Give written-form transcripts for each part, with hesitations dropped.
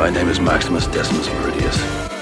My name is Maximus Decimus Meridius.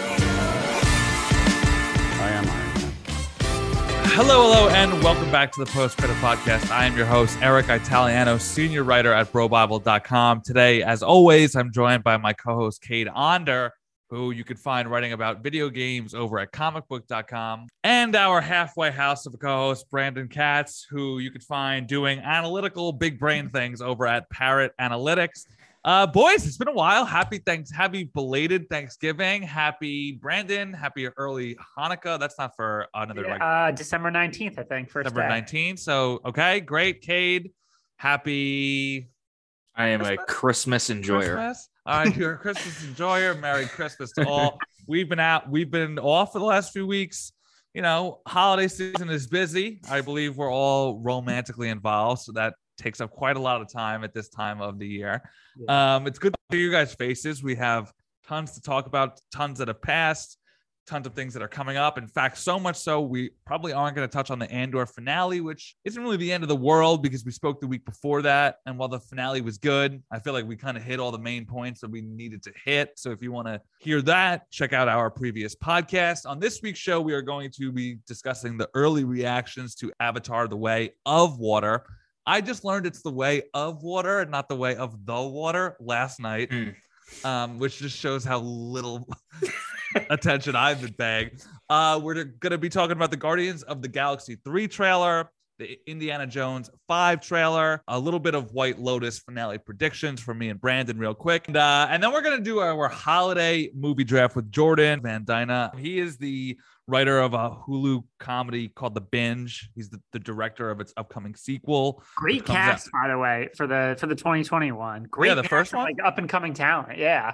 I am Iron Man. Hello, and welcome back to the Post Credit Podcast. I am your host, Eric Italiano, senior writer at BroBible.com. Today, as always, I'm joined by my co-host, Cade Onder, who you can find writing about video games over at comicbook.com, and our halfway house of a co-host, Brandon Katz, who you can find doing analytical big brain things over at Parrot Analytics. Boys, it's been a while. Happy belated Thanksgiving. Happy Brandon. Happy early Hanukkah. That's not for another December 19th, I think. December 19th. So, okay, great. Cade, happy. I am a Christmas enjoyer. Christmas? All right, you're a Christmas enjoyer. Merry Christmas to all. We've been off for the last few weeks. You know, holiday season is busy. I believe we're all romantically involved, so that takes up quite a lot of time at this time of the year. Yeah. It's good to see you guys' faces. We have tons to talk about, tons that have passed, tons of things that are coming up. In fact, so much so we probably aren't going to touch on the Andor finale, which isn't really the end of the world because we spoke the week before that. And while the finale was good, I feel like we kind of hit all the main points that we needed to hit. So if you want to hear that, check out our previous podcast. On this week's show, we are going to be discussing the early reactions to Avatar: The Way of Water. I just learned it's the way of water and not the way of the water last night, which just shows how little attention I've been paying. We're going to be talking about the Guardians of the Galaxy 3 trailer, the Indiana Jones 5 trailer, a little bit of White Lotus finale predictions from me and Brandon real quick. And then we're going to do our holiday movie draft with Jordan Van Dyna. He is the writer of a Hulu comedy called The Binge. He's the director of its upcoming sequel. Great cast, by the way, for the 2021. Great, the first one, like up and coming talent. Yeah.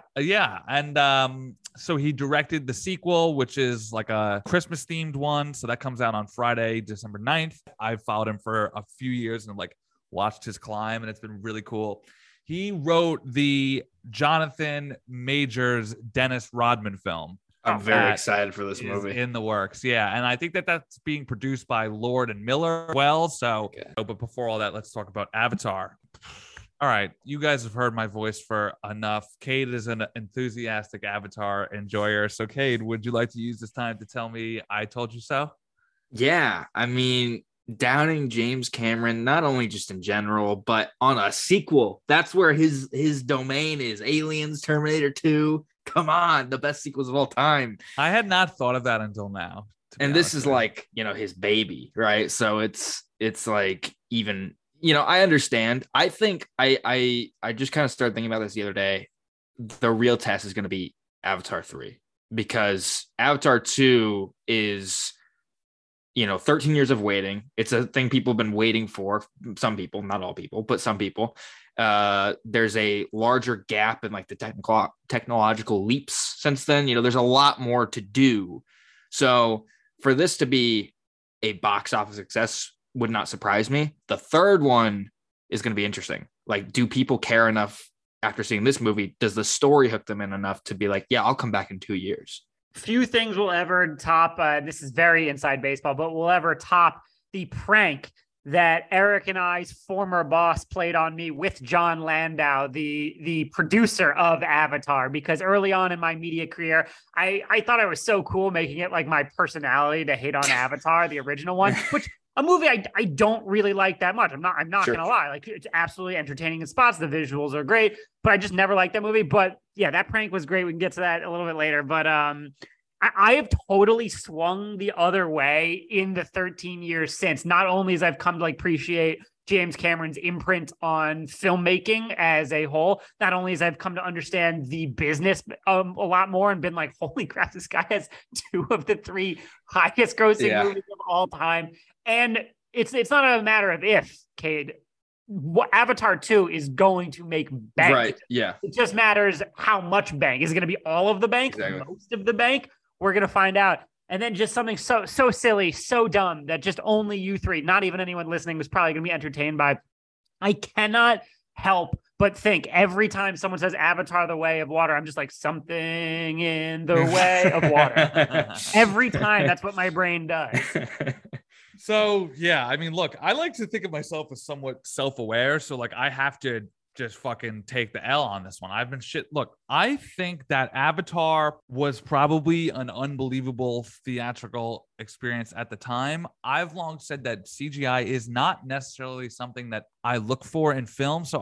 And so he directed the sequel, which is like a Christmas themed one. So that comes out on Friday, December 9th. I've followed him for a few years and like watched his climb, and it's been really cool. He wrote the Jonathan Majors Dennis Rodman film. I'm very excited for this movie. In the works, yeah. And I think that that's being produced by Lord and Miller as well. So, But before all that, let's talk about Avatar. All right, you guys have heard my voice for enough. Cade is an enthusiastic Avatar enjoyer. So, Cade, would you like to use this time to tell me I told you so? Yeah, I mean, downing James Cameron, not only just in general, but on a sequel. That's where his domain is. Aliens, Terminator 2. Come on, the best sequels of all time. I had not thought of that until now. And this is like, his baby, right? So it's like, even, I understand. I think I just kind of started thinking about this the other day. The real test is going to be Avatar 3, because Avatar 2 is, 13 years of waiting. It's a thing people have been waiting for. Some people, not all people, but some people. There's a larger gap in like the technological leaps since then. There's a lot more to do. So for this to be a box office success would not surprise me. The third one is going to be interesting. Like, do people care enough after seeing this movie? Does the story hook them in enough to be like, yeah, I'll come back in 2 years? Few things will ever top, this is very inside baseball, but will ever top the prank that Eric and I's former boss played on me with John Landau, the producer of Avatar, because early on in my media career, I thought I was so cool making it like my personality to hate on Avatar, the original one, which a movie I don't really like that much. I'm not Sure. gonna lie. Like, it's absolutely entertaining in spots. The visuals are great, but I just never liked that movie. But yeah, that prank was great. We can get to that a little bit later. But I have totally swung the other way in the 13 years since. Not only as I've come to like appreciate James Cameron's imprint on filmmaking as a whole, not only as I've come to understand the business a lot more and been like, holy crap, this guy has 2 of the 3 highest grossing movies of all time. And it's not a matter of if, Cade. Avatar 2 is going to make bank. Right, yeah. It just matters how much bank. Is it going to be all of the bank? Exactly. Most of the bank? We're going to find out. And then just something so silly, so dumb that just only you 3, not even anyone listening, was probably going to be entertained by. I cannot help but think every time someone says Avatar: The Way of Water, I'm just like, something in the way of water. Every time, that's what my brain does. So, yeah, I mean, look, I like to think of myself as somewhat self-aware. So, like, I have to just fucking take the L on this one. I've been shit. Look, I think that Avatar was probably an unbelievable theatrical experience at the time. I've long said that CGI is not necessarily something that I look for in film. So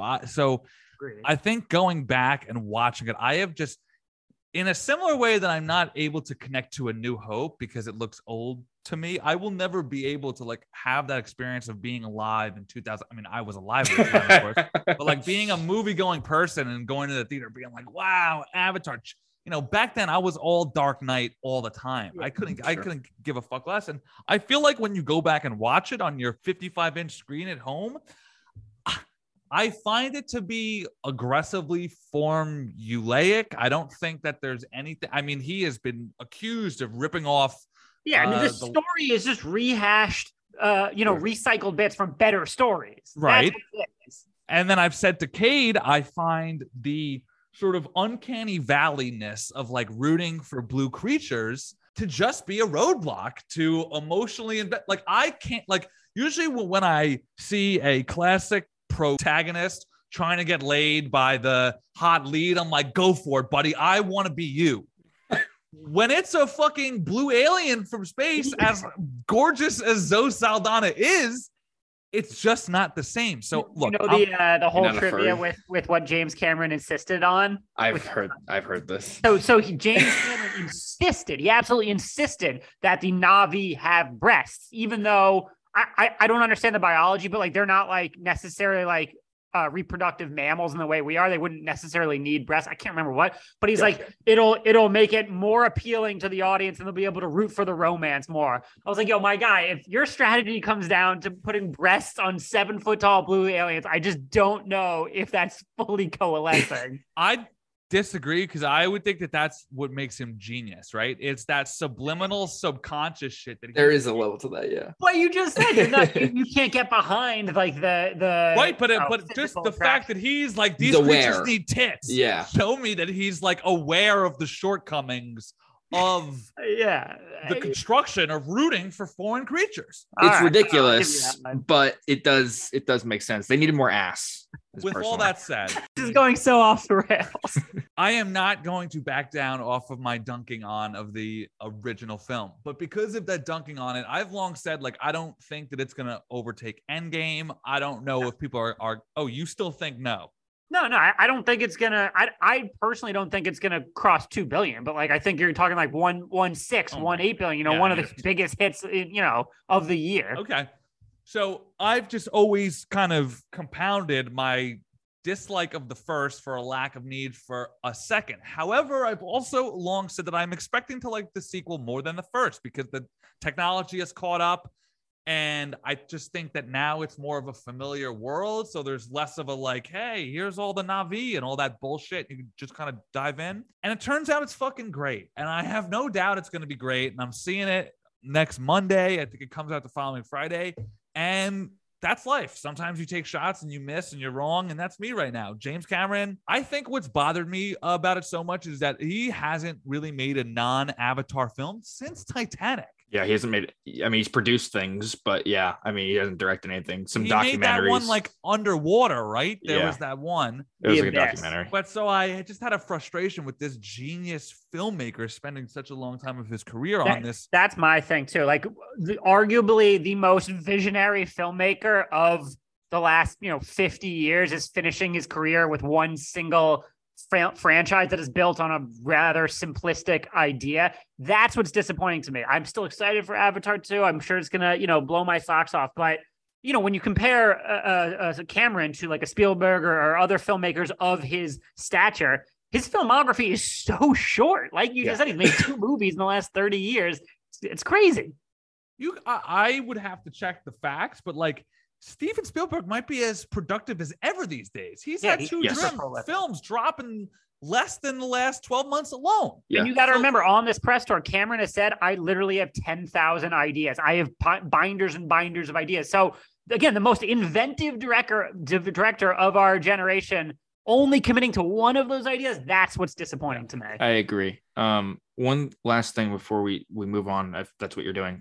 I think going back and watching it, I have just, in a similar way that I'm not able to connect to A New Hope because it looks old to me, I will never be able to like have that experience of being alive in 2000. I mean, I was alive at the time, of course, but like being a movie going person and going to the theater, being like, wow, Avatar. You know, back then I was all Dark Knight all the time. I couldn't give a fuck less. And I feel like when you go back and watch it on your 55-inch screen at home, I find it to be aggressively formulaic. I don't think that there's anything. I mean, he has been accused of ripping off. Yeah, I mean, the story is just rehashed, recycled bits from better stories. Right. And then I've said to Cade, I find the sort of uncanny valleyness of like rooting for blue creatures to just be a roadblock to emotionally invest. Like, I can't, like, usually when I see a classic protagonist trying to get laid by the hot lead, I'm like, go for it, buddy. I want to be you. When it's a fucking blue alien from space, as gorgeous as Zoe Saldana is, it's just not the same. So look, the whole trivia with what James Cameron insisted on. I've heard this. So James Cameron insisted. He absolutely insisted that the Na'vi have breasts, even though I don't understand the biology, but like they're not like necessarily like reproductive mammals in the way we are. They wouldn't necessarily need breasts. I can't remember what, but he's like, it'll make it more appealing to the audience and they'll be able to root for the romance more. I was like, yo, my guy, if your strategy comes down to putting breasts on 7-foot-tall blue aliens, I just don't know if that's fully coalescing. I disagree, because I would think that that's what makes him genius, right? It's that subliminal, subconscious shit that there is a level to that, yeah. What you just said, you can't get behind like the right, but just the fact that he's like, these creatures need tits. Yeah, show me that he's like aware of the shortcomings of the construction of rooting for foreign creatures. It's ridiculous, but it does make sense. They needed more ass. With all that said, this is going so off the rails. I am not going to back down off of my dunking on of the original film, but because of that dunking on it, I've long said, like, I don't think that it's going to overtake Endgame. I don't know if people are, oh, you still think no? No, I don't think it's gonna. I personally don't think it's gonna cross 2 billion. But like, I think you're talking like 1.6 billion. One of the biggest hits, of the year. Okay, so I've just always kind of compounded my dislike of the first for a lack of need for a second. However, I've also long said that I'm expecting to like the sequel more than the first because the technology has caught up. And I just think that now it's more of a familiar world. So there's less of a like, hey, here's all the Na'vi and all that bullshit. You can just kind of dive in. And it turns out it's fucking great. And I have no doubt it's going to be great. And I'm seeing it next Monday. I think it comes out the following Friday. And that's life. Sometimes you take shots and you miss and you're wrong. And that's me right now. James Cameron, I think what's bothered me about it so much is that he hasn't really made a non-Avatar film since Titanic. Yeah, he hasn't made it. I mean, he's produced things, but yeah, I mean, he hasn't directed anything. Some documentaries. Made that one like underwater, right? There was that one. It was like a documentary. But so I just had a frustration with this genius filmmaker spending such a long time of his career on this. That's my thing too. Like, arguably the most visionary filmmaker of the last 50 years is finishing his career with one single franchise that is built on a rather simplistic idea. That's what's disappointing to me. I'm still excited for Avatar 2. I'm sure it's gonna blow my socks off, but when you compare Cameron to like a Spielberg or other filmmakers of his stature, his filmography is so short. Like you just said, he's made 2 movies in the last 30 years. It's crazy. I would have to check the facts, but like Steven Spielberg might be as productive as ever these days. He's had 2 films drop in less than the last 12 months alone. Yeah. And you got to remember, on this press tour, Cameron has said, I literally have 10,000 ideas. I have binders and binders of ideas. So again, the most inventive director of our generation, only committing to one of those ideas. That's what's disappointing to me. I agree. One last thing before we move on, if that's what you're doing.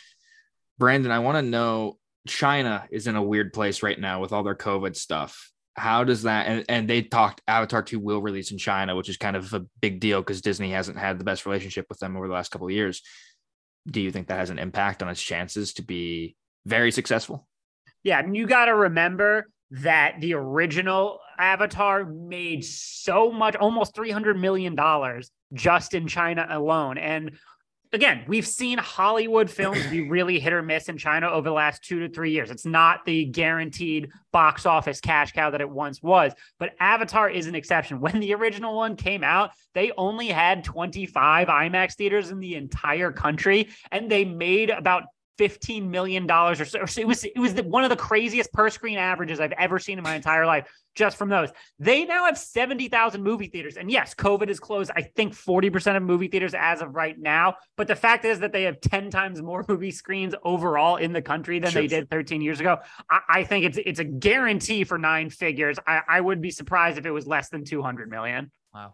Brandon, I want to know, China is in a weird place right now with all their COVID stuff. how does that, and they talked Avatar 2 will release in China, which is kind of a big deal because Disney hasn't had the best relationship with them over the last couple of years. Do you think that has an impact on its chances to be very successful? Yeah, and you got to remember that the original Avatar made so much, almost $300 million just in China alone. And again, we've seen Hollywood films be really hit or miss in China over the last 2 to 3 years. It's not the guaranteed box office cash cow that it once was, but Avatar is an exception. When the original one came out, they only had 25 IMAX theaters in the entire country, and they made about $15 million or so. It was one of the craziest per screen averages I've ever seen in my entire life just from those. They now have 70,000 movie theaters. And yes, COVID has closed, I think 40% of movie theaters as of right now. But the fact is that they have 10 times more movie screens overall in the country than they did 13 years ago. I think it's a guarantee for 9 figures. I would be surprised if it was less than 200 million. Wow.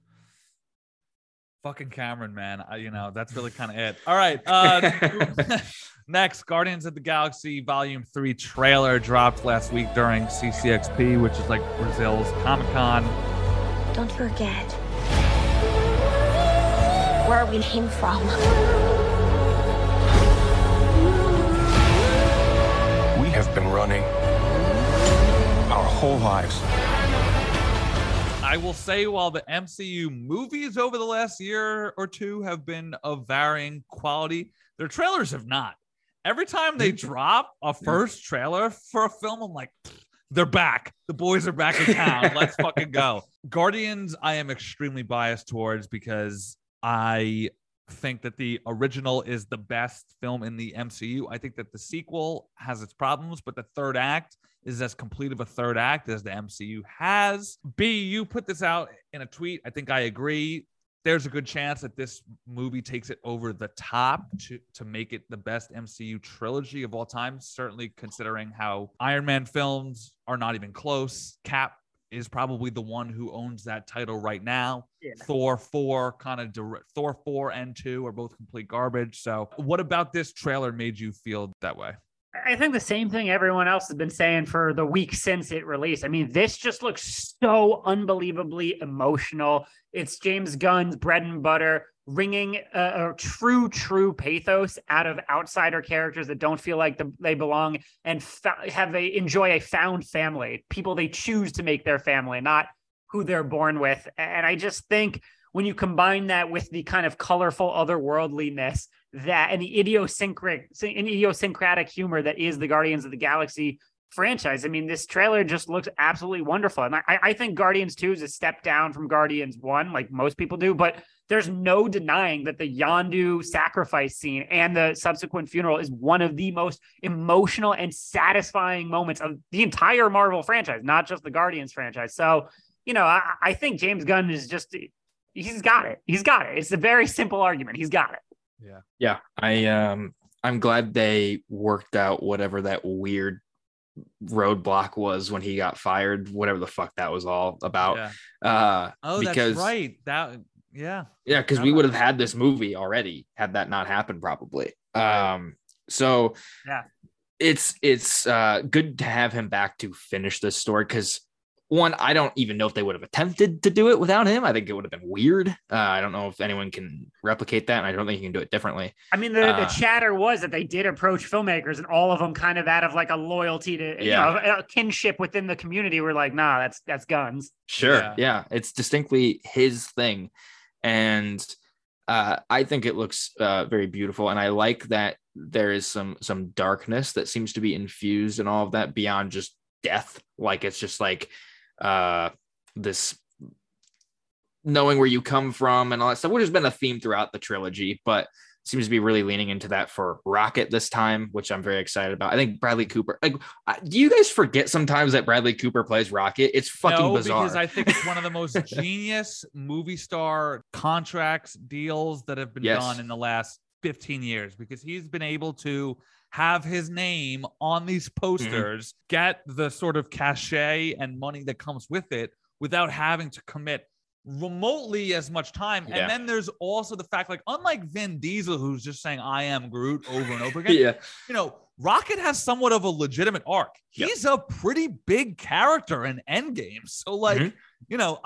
Fucking Cameron, man. That's really kind of it. All right. Next, Guardians of the Galaxy Volume 3 trailer dropped last week during CCXP, which is like Brazil's Comic-Con. Don't forget where we came from. We have been running our whole lives. I will say, while the MCU movies over the last year or two have been of varying quality, their trailers have not. Every time they drop a first trailer for a film, I'm like, they're back. The boys are back in town. Let's fucking go. Guardians, I am extremely biased towards because I think that the original is the best film in the MCU. I think that the sequel has its problems, but the third act is as complete of a third act as the MCU has. B, you put this out in a tweet. I think I agree. There's a good chance that this movie takes it over the top to make it the best MCU trilogy of all time, certainly considering how Iron Man films are not even close. Cap is probably the one who owns that title right now. Yeah. Thor 4 Thor 4 and 2 are both complete garbage. So what about this trailer made you feel that way? I think the same thing everyone else has been saying for the week since it released. I mean, this just looks so unbelievably emotional. It's James Gunn's bread and butter, wringing a true pathos out of outsider characters that don't feel like they belong and enjoy a found family, people they choose to make their family, not who they're born with. And I just think when you combine that with the kind of colorful otherworldliness that and the idiosyncratic humor that is the Guardians of the Galaxy franchise, I mean, this trailer just looks absolutely wonderful. And I think Guardians 2 is a step down from Guardians 1, like most people do, but there's no denying that the Yondu sacrifice scene and the subsequent funeral is one of the most emotional and satisfying moments of the entire Marvel franchise, not just the Guardians franchise. So, I think James Gunn is just, he's got it. He's got it. It's a very simple argument. He's got it. Yeah. I'm glad they worked out whatever that weird roadblock was when he got fired, whatever the fuck that was all about. Because that's right. Because we would have had this movie already had that not happened, probably. So it's good to have him back to finish this story, because one, I don't even know if they would have attempted to do it without him. I think it would have been weird. I don't know if anyone can replicate that, and I don't think you can do it differently. I mean, the chatter was that they did approach filmmakers, and all of them kind of out of like a loyalty to, a kinship within the community were like, nah, that's Guns. Sure. Yeah. It's distinctly his thing. And I think it looks very beautiful. And I like that there is some darkness that seems to be infused in all of that beyond just death. Like, it's just like, this knowing where you come from and all that stuff, which has been a theme throughout the trilogy, but seems to be really leaning into that for Rocket this time, which I'm very excited about. I think Bradley Cooper, do you guys forget sometimes that Bradley Cooper plays Rocket? It's fucking bizarre. Because I think it's one of the most genius movie star contracts deals that have been done in the last 15 years, because he's been able to have his name on these posters, get the sort of cachet and money that comes with it without having to commit remotely as much time. Yeah. And then there's also the fact, like, unlike Vin Diesel, who's just saying I am Groot over and over again, you know, Rocket has somewhat of a legitimate arc. He's a pretty big character in Endgame. So like, you know,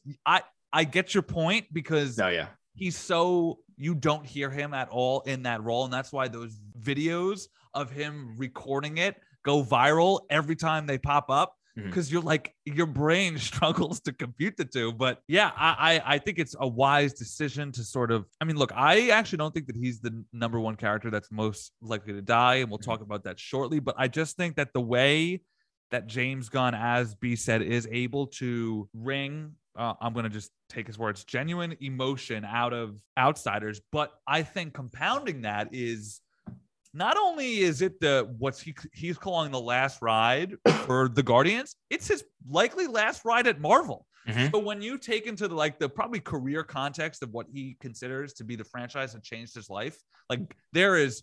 I get your point, because he's so, you don't hear him at all in that role. And that's why those videos of him recording it go viral every time they pop up, because you're like, your brain struggles to compute the two. But yeah, I think it's a wise decision to sort of, I mean, look, I actually don't think that he's the number one character that's most likely to die, and we'll talk about that shortly. But I just think that the way that James Gunn, as B said, is able to wring, I'm going to just take his words, genuine emotion out of outsiders. But I think compounding that is, not only is it he's calling the last ride for the Guardians, it's his likely last ride at Marvel. So when you take into the probably career context of what he considers to be the franchise that changed his life, like there's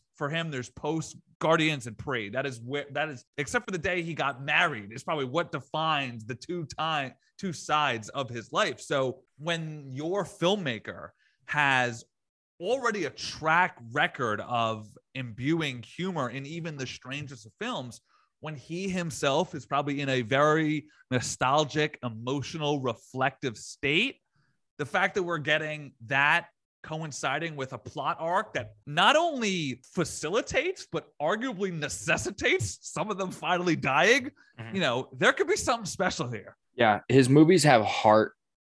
post Guardians and Pre. That is except for the day he got married, is probably what defines the two sides of his life. So when your filmmaker has already a track record of imbuing humor in even the strangest of films, when he himself is probably in a very nostalgic, emotional, reflective state, the fact that we're getting that coinciding with a plot arc that not only facilitates, but arguably necessitates some of them finally dying, you know, there could be something special here. Yeah. His movies have heart.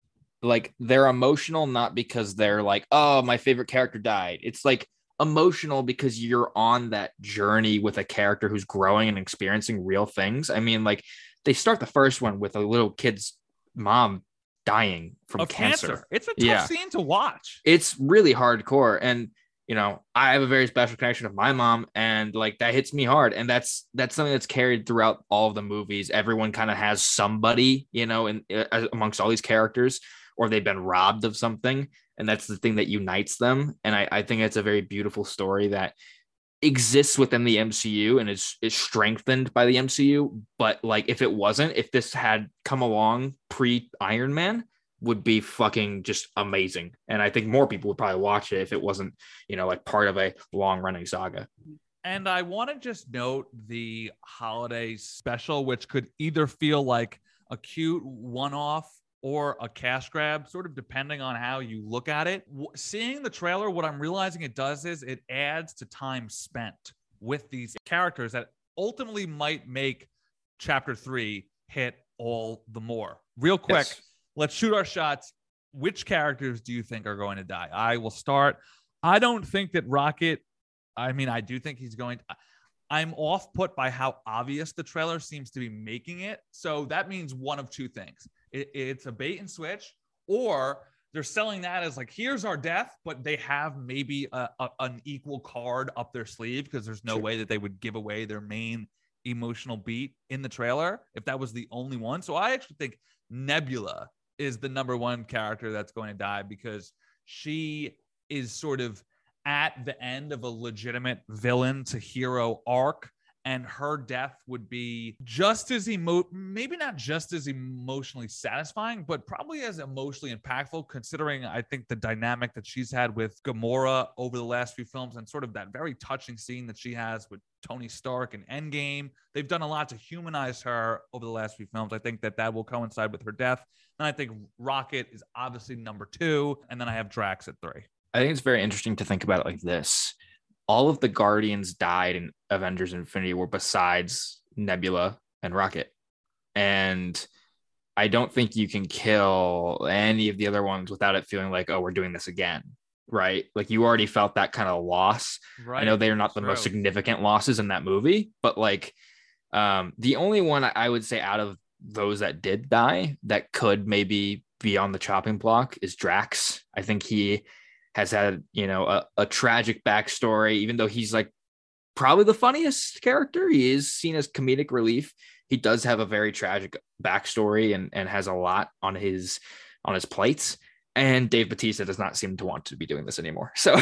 Like, they're emotional, not because they're like, oh, my favorite character died. It's like emotional because you're on that journey with a character who's growing and experiencing real things. I mean, like, they start the first one with a little kid's mom dying from cancer. It's a tough scene to watch. It's really hardcore. And, you know, I have a very special connection with my mom, and like that hits me hard. And that's something that's carried throughout all of the movies. Everyone kind of has somebody, you know, in amongst all these characters, or they've been robbed of something. And that's the thing that unites them. And I think it's a very beautiful story that exists within the MCU and is strengthened by the MCU. But like, if this had come along pre-Iron Man, would be fucking just amazing. And I think more people would probably watch it if it wasn't, you know, like part of a long running saga. And I want to just note the holiday special, which could either feel like a cute one-off or a cash grab, sort of depending on how you look at it. Seeing the trailer, what I'm realizing it does is it adds to time spent with these characters that ultimately might make Chapter 3 hit all the more. Real quick, let's shoot our shots. Which characters do you think are going to die? I will start. I don't think that Rocket, I mean, I do think he's going to. I'm off put by how obvious the trailer seems to be making it. So that means one of two things. It's a bait and switch, or they're selling that as like, here's our death, but they have maybe an equal card up their sleeve, because there's no way that they would give away their main emotional beat in the trailer if that was the only one. So I actually think Nebula is the number one character that's going to die, because she is sort of at the end of a legitimate villain to hero arc, and her death would be just as maybe not just as emotionally satisfying, but probably as emotionally impactful, considering I think the dynamic that she's had with Gamora over the last few films, and sort of that very touching scene that she has with Tony Stark in Endgame. They've done a lot to humanize her over the last few films. I think that will coincide with her death. And I think Rocket is obviously number 2, and then I have Drax at 3. I think it's very interesting to think about it like this. All of the Guardians died in Avengers Infinity War besides Nebula and Rocket. And I don't think you can kill any of the other ones without it feeling like, oh, we're doing this again, right? Like, you already felt that kind of loss. Right. I know they are not the most significant losses in that movie, but like the only one I would say out of those that did die that could maybe be on the chopping block is Drax. I think he has had, you know, a tragic backstory, even though he's like probably the funniest character. He is seen as comedic relief. He does have a very tragic backstory and has a lot on his plates. And Dave Bautista does not seem to want to be doing this anymore. So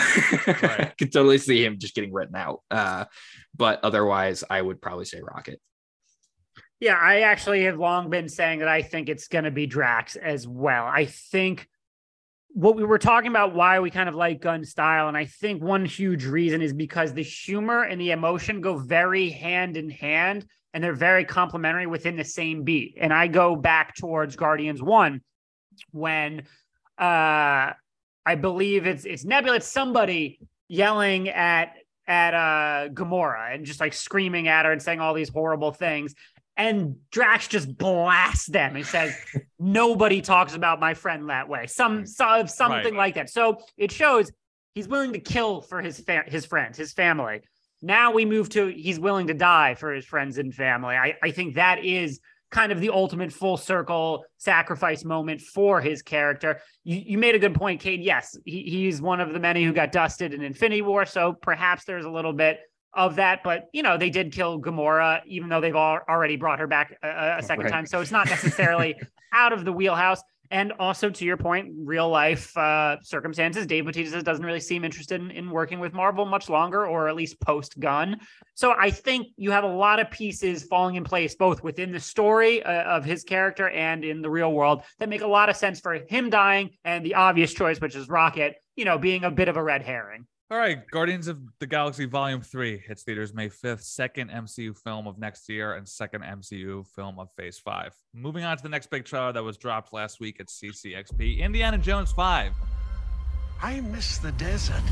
I could totally see him just getting written out. But otherwise, I would probably say Rocket. Yeah, I actually have long been saying that I think it's going to be Drax as well. I think what we were talking about, why we kind of like Gunn style, and I think one huge reason is because the humor and the emotion go very hand in hand, and they're very complementary within the same beat. And I go back towards Guardians 1 when I believe it's Nebula, it's somebody yelling at Gamora and just like screaming at her and saying all these horrible things. And Drax just blasts them and says, nobody talks about my friend that way. Something Right. like that. So it shows he's willing to kill for his friends, his family. Now we move to he's willing to die for his friends and family. I think that is kind of the ultimate full circle sacrifice moment for his character. You made a good point, Cade. Yes, he's one of the many who got dusted in Infinity War. So perhaps there's a little bit of that, but they did kill Gamora, even though they've already brought her back a second time. So it's not necessarily out of the wheelhouse. And also, to your point, real life circumstances, Dave Bautista doesn't really seem interested in working with Marvel much longer, or at least post Gunn. So I think you have a lot of pieces falling in place, both within the story of his character and in the real world, that make a lot of sense for him dying, and the obvious choice, which is Rocket, being a bit of a red herring. All right, Guardians of the Galaxy Volume 3 hits theaters May 5th, second MCU film of next year and second MCU film of Phase 5. Moving on to the next big trailer that was dropped last week at CCXP, Indiana Jones 5. I miss the desert.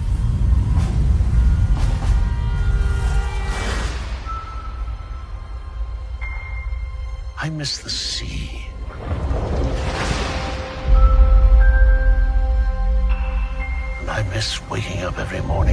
I miss the sea. And I miss waking up every morning,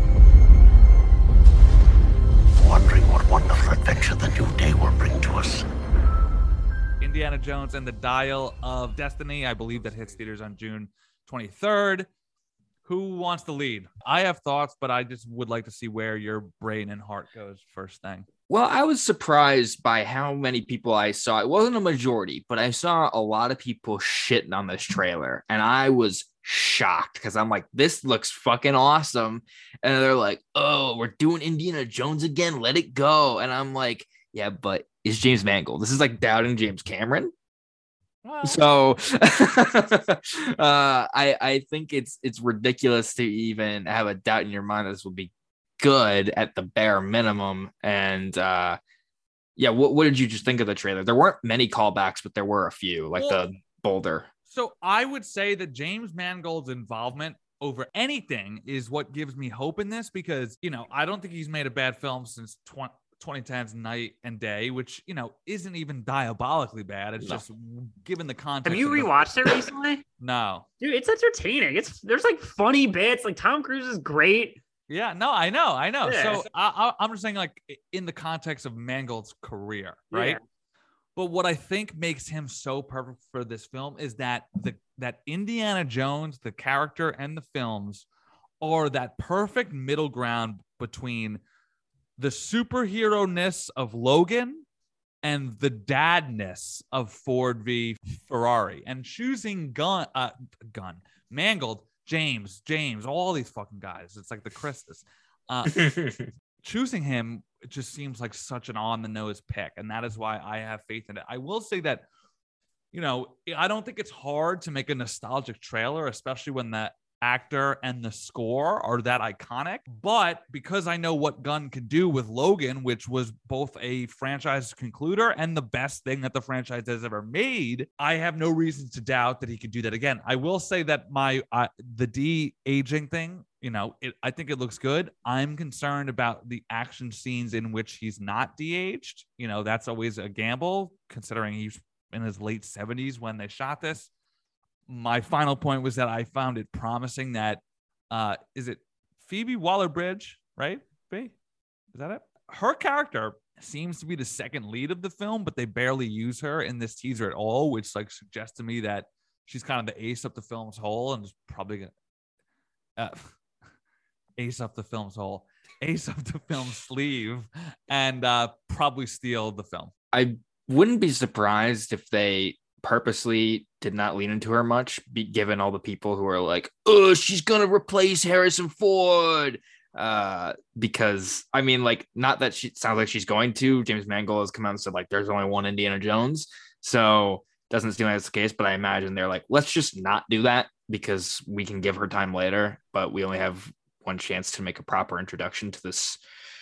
wondering what wonderful adventure the new day will bring to us. Indiana Jones and the Dial of Destiny. I believe that hits theaters on June 23rd. Who wants to lead? I have thoughts, but I just would like to see where your brain and heart goes first thing. Well, I was surprised by how many people I saw. It wasn't a majority, but I saw a lot of people shitting on this trailer. And I was shocked because I'm like, this looks fucking awesome. And they're like, oh, we're doing Indiana Jones again. Let it go. And I'm like, yeah, but it's James Mangold. This is like doubting James Cameron. Well, So I think it's ridiculous to even have a doubt in your mind that this will be good at the bare minimum. And what did you just think of the trailer? There weren't many callbacks, but there were a few, like the boulder. So I would say that James Mangold's involvement over anything is what gives me hope in this, because, I don't think he's made a bad film since 2010's Night and Day, which, isn't even diabolically bad. It's just given the context. Have you rewatched it recently? No. Dude, it's entertaining. There's like funny bits. Like Tom Cruise is great. Yeah, no, I know. Yeah. So I'm just saying, like, in the context of Mangold's career, right? Yeah. But what I think makes him so perfect for this film is that that Indiana Jones, the character and the films, are that perfect middle ground between the superhero-ness of Logan and the dadness of Ford v Ferrari. And choosing Mangold, James, all these fucking guys. It's like the Christus. Choosing him, it just seems like such an on-the-nose pick, and that is why I have faith in it. I will say that, I don't think it's hard to make a nostalgic trailer, especially when the actor and the score are that iconic. But because I know what Gunn could do with Logan, which was both a franchise concluder and the best thing that the franchise has ever made, I have no reason to doubt that he could do that again. I will say that the de-aging thing, I think it looks good. I'm concerned about the action scenes in which he's not de-aged. That's always a gamble, considering he's in his late 70s when they shot this. My final point was that I found it promising that, is it Phoebe Waller-Bridge, right? Is that it? Her character seems to be the second lead of the film, but they barely use her in this teaser at all, which suggests to me that she's kind of the ace up the film's hole and is probably gonna ace up the film's sleeve and probably steal the film. I wouldn't be surprised if they purposely did not lean into her much, given all the people who are like, oh, she's gonna replace Harrison Ford. because I mean, like, not that she sounds like she's going to. James Mangold has come out and said like there's only one Indiana Jones, so doesn't seem like that's the case. But I imagine they're like, let's just not do that because we can give her time later, but we only have one chance to make a proper introduction to this,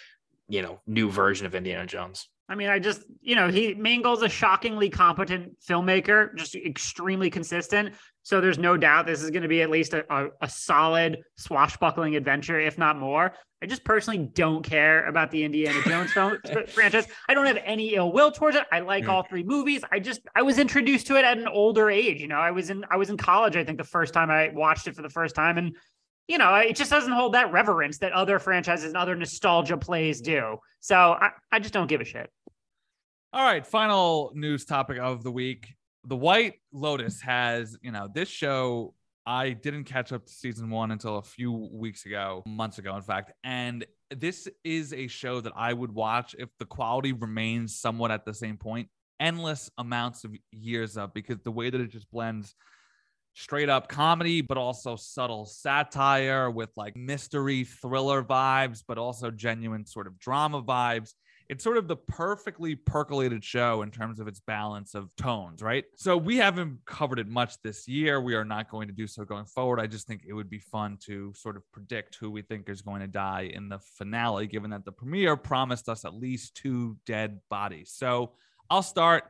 you know, new version of Indiana Jones. I mean, Mangold's a shockingly competent filmmaker, just extremely consistent. So there's no doubt this is going to be at least a solid swashbuckling adventure, if not more. I just personally don't care about the Indiana Jones film franchise. I don't have any ill will towards it. I like all three movies. I was introduced to it at an older age. You know, I was in college, I think, the first time I watched it for the first time. And, you know, it just doesn't hold that reverence that other franchises and other nostalgia plays do. So I just don't give a shit. All right, final news topic of the week. The White Lotus has, you know, this show, I didn't catch up to season 1 until a few months ago, in fact. And this is a show that I would watch if the quality remains somewhat at the same point, endless amounts of years up, because the way that it just blends straight up comedy, but also subtle satire with like mystery thriller vibes, but also genuine sort of drama vibes. It's sort of the perfectly percolated show in terms of its balance of tones, right? So we haven't covered it much this year. We are not going to do so going forward. I just think it would be fun to sort of predict who we think is going to die in the finale, given that the premiere promised us at least 2 dead bodies. So I'll start.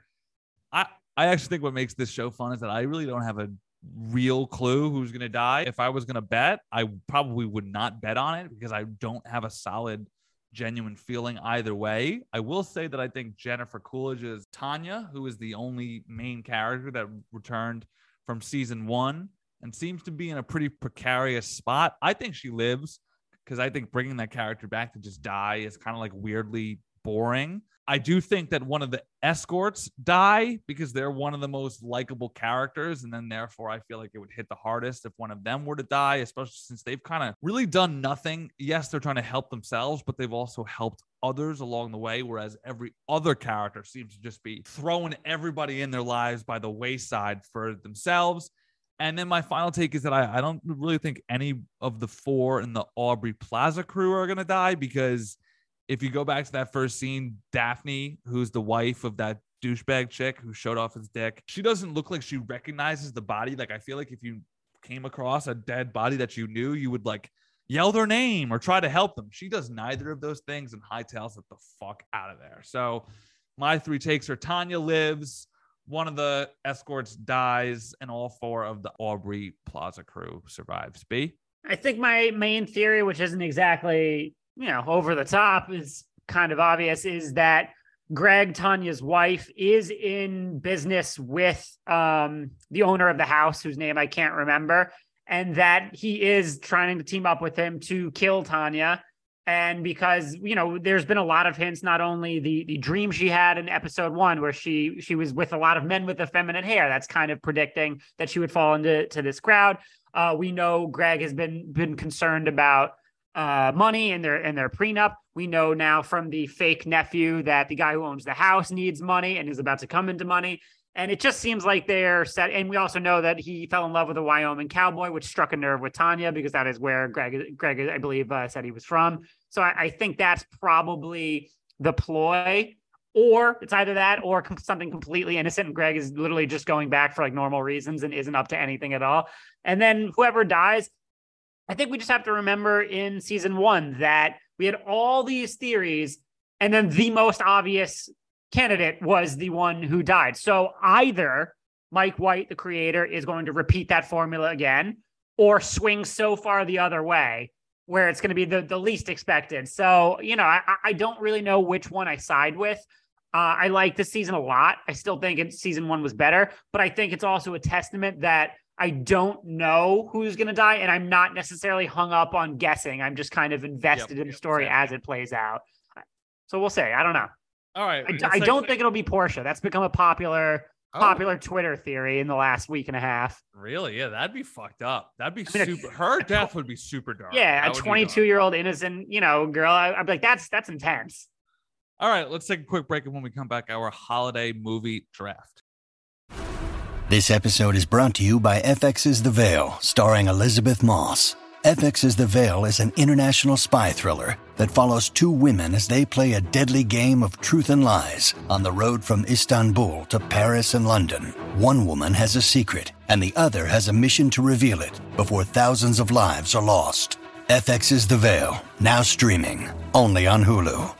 I actually think what makes this show fun is that I really don't have a real clue who's going to die. If I was going to bet, I probably would not bet on it because I don't have a solid genuine feeling either way. I will say that I think Jennifer Coolidge's Tanya, who is the only main character that returned from season 1 and seems to be in a pretty precarious spot, I think she lives, because I think bringing that character back to just die is kind of like weirdly boring. I do think that one of the escorts die because they're one of the most likable characters. And then therefore, I feel like it would hit the hardest if one of them were to die, especially since they've kind of really done nothing. Yes, they're trying to help themselves, but they've also helped others along the way. Whereas every other character seems to just be throwing everybody in their lives by the wayside for themselves. And then my final take is that I don't really think any of the 4 in the Aubrey Plaza crew are going to die, because if you go back to that first scene, Daphne, who's the wife of that douchebag chick who showed off his dick, she doesn't look like she recognizes the body. Like, I feel like if you came across a dead body that you knew, you would like yell their name or try to help them. She does neither of those things and hightails it the fuck out of there. So my 3 takes are Tanya lives, one of the escorts dies, and all 4 of the Aubrey Plaza crew survives. B? I think my main theory, which isn't exactly, you know, over the top, is kind of obvious, is that Greg, Tanya's wife, is in business with the owner of the house, whose name I can't remember, and that he is trying to team up with him to kill Tanya. And because, you know, there's been a lot of hints, not only the dream she had in episode 1, where she was with a lot of men with effeminate hair, that's kind of predicting that she would fall into this crowd. We know Greg has been concerned about money and their prenup. We know now from the fake nephew that the guy who owns the house needs money and is about to come into money. And it just seems like they're set. And we also know that he fell in love with a Wyoming cowboy, which struck a nerve with Tanya, because that is where Greg, I believe, said he was from. So I think that's probably the ploy, or it's either that or something completely innocent. And Greg is literally just going back for like normal reasons and isn't up to anything at all. And then whoever dies, I think we just have to remember in season 1 that we had all these theories, and then the most obvious candidate was the one who died. So either Mike White, the creator, is going to repeat that formula again, or swing so far the other way where it's going to be the least expected. So, you know, I don't really know which one I side with. I like this season a lot. I still think season 1 was better, but I think it's also a testament that I don't know who's going to die, and I'm not necessarily hung up on guessing. I'm just kind of invested in the story as it plays out. So we'll see. I don't know. All right. I don't think it'll be Portia. That's become a popular Twitter theory in the last week and a half. Really? Yeah, that'd be fucked up. That'd be super. Her death would be super dark. Yeah, a 22-year-old innocent, you know, girl. I'd be like, that's intense. All right, let's take a quick break, and when we come back, our holiday movie draft. This episode is brought to you by FX's The Veil, starring Elizabeth Moss. FX is the Veil is an international spy thriller that follows two women as they play a deadly game of truth and lies on the road from Istanbul to Paris and London. One woman has a secret, and the other has a mission to reveal it before thousands of lives are lost. FX is the Veil, now streaming, only on Hulu.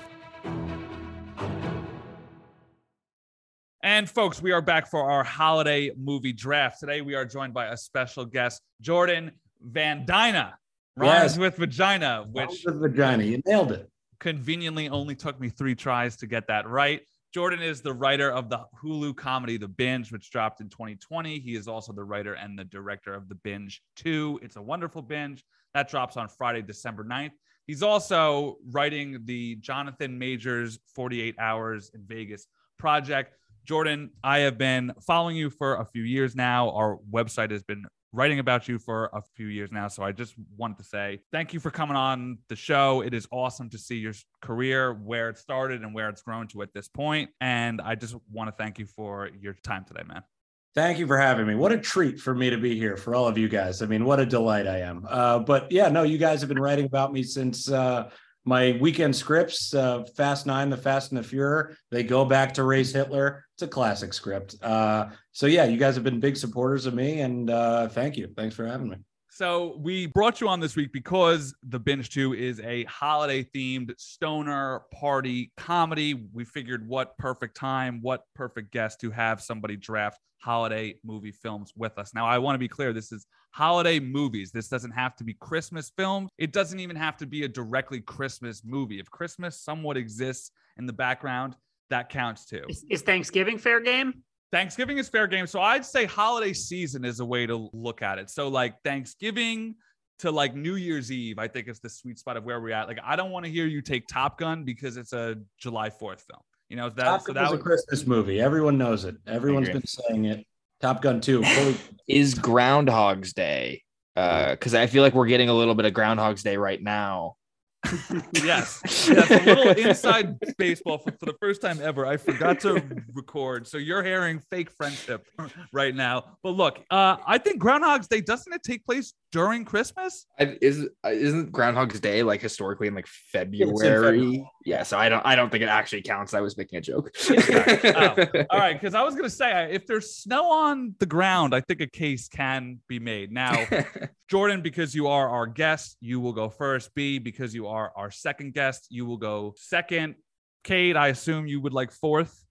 And folks, we are back for our holiday movie draft. Today, we are joined by a special guest, Jordan Van Dyna. Rhymes with vagina, which with vagina. You nailed it. Conveniently only took me 3 tries to get that right. Jordan is the writer of the Hulu comedy The Binge, which dropped in 2020. He is also the writer and the director of The Binge 2. It's a Wonderful Binge. That drops on Friday, December 9th. He's also writing the Jonathan Majors 48 Hours in Vegas project. Jordan, I have been following you for a few years now. Our website has been writing about you for a few years now. So I just wanted to say thank you for coming on the show. It is awesome to see your career, where it started and where it's grown to at this point. And I just want to thank you for your time today, man. Thank you for having me. What a treat for me to be here for all of you guys. I mean, what a delight I am. But yeah, no, you guys have been writing about me since my weekend scripts, Fast 9, The Fast and the Furious. They go back to Race Hitler. It's a classic script. So yeah, you guys have been big supporters of me, and thank you. Thanks for having me. So we brought you on this week because The Binge 2 is a holiday-themed stoner party comedy. We figured what perfect time, what perfect guest to have somebody draft holiday movie films with us. Now, I want to be clear. This is holiday movies. This doesn't have to be Christmas films. It doesn't even have to be a directly Christmas movie. If Christmas somewhat exists in the background, that counts too. Is Thanksgiving fair game? Thanksgiving is fair game. So I'd say holiday season is a way to look at it. So like Thanksgiving to like New Year's Eve, I think it's the sweet spot of where we're at. Like, I don't want to hear you take Top Gun because it's a July 4th film. You know, Top Gun was a Christmas movie. Everyone knows it. Everyone's been saying it. Top Gun 2. Is Groundhog's Day. Because I feel like we're getting a little bit of Groundhog's Day right now. Yes, a little inside baseball for the first time ever. I forgot to record, so you're hearing fake friendship right now. But look, I think Groundhog's Day, doesn't it take place during Christmas? Isn't Groundhog's Day like historically in like February? Yeah, so I don't think it actually counts. I was making a joke. All right, because I was gonna say if there's snow on the ground, I think a case can be made. Now, Jordan, because you are our guest, you will go first. B, because you are our second guest, you will go second. Cade, I assume you would like fourth.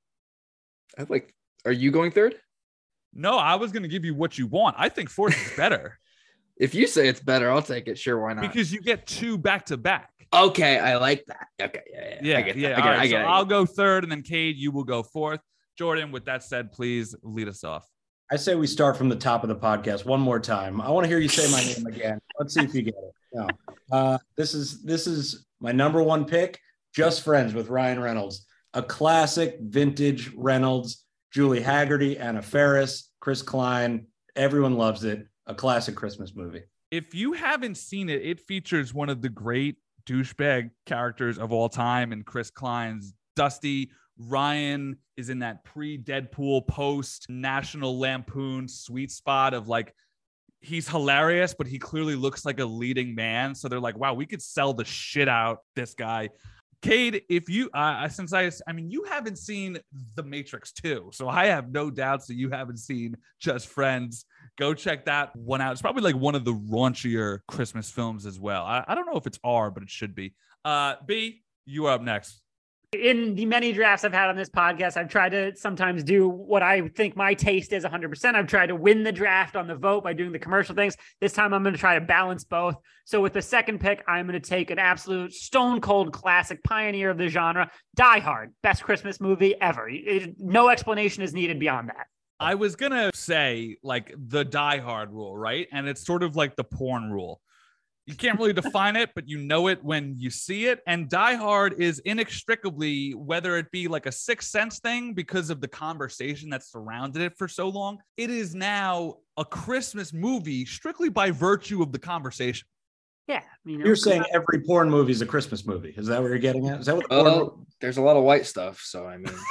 Are you going third? No, I was going to give you what you want. I think fourth is better. If you say it's better, I'll take it. Sure, why not? Because you get 2 back to back. Okay, I like that. Okay, yeah. I get it. I'll go third, and then Cade, you will go fourth. Jordan, with that said, please lead us off. I say we start from the top of the podcast one more time. I want to hear you say my name again. Let's see if you get it. No. This is my number 1 pick, Just Friends with Ryan Reynolds. A classic vintage Reynolds, Julie Haggerty, Anna Faris, Chris Klein. Everyone loves it. A classic Christmas movie. If you haven't seen it, it features one of the great douchebag characters of all time in Chris Klein's Dusty. Ryan is in that pre-Deadpool, post-National Lampoon sweet spot of like, he's hilarious, but he clearly looks like a leading man. So they're like, wow, we could sell the shit out this guy. Cade, if you, you haven't seen The Matrix 2, so I have no doubts that you haven't seen Just Friends. Go check that one out. It's probably like one of the raunchier Christmas films as well. I don't know if it's R, but it should be. B, you are up next. In the many drafts I've had on this podcast, I've tried to sometimes do what I think my taste is 100%. I've tried to win the draft on the vote by doing the commercial things. This time I'm going to try to balance both. So with the second pick, I'm going to take an absolute stone cold classic, pioneer of the genre, Die Hard, best Christmas movie ever. No explanation is needed beyond that. I was going to say like the Die Hard rule, right? And it's sort of like the porn rule. You can't really define it, but you know it when you see it. And Die Hard is inextricably, whether it be like a Sixth Sense thing because of the conversation that surrounded it for so long, it is now a Christmas movie strictly by virtue of the conversation. Yeah, You're saying every porn movie is a Christmas movie. Is that what you're getting at? Is that what the porn there's a lot of white stuff, so I mean.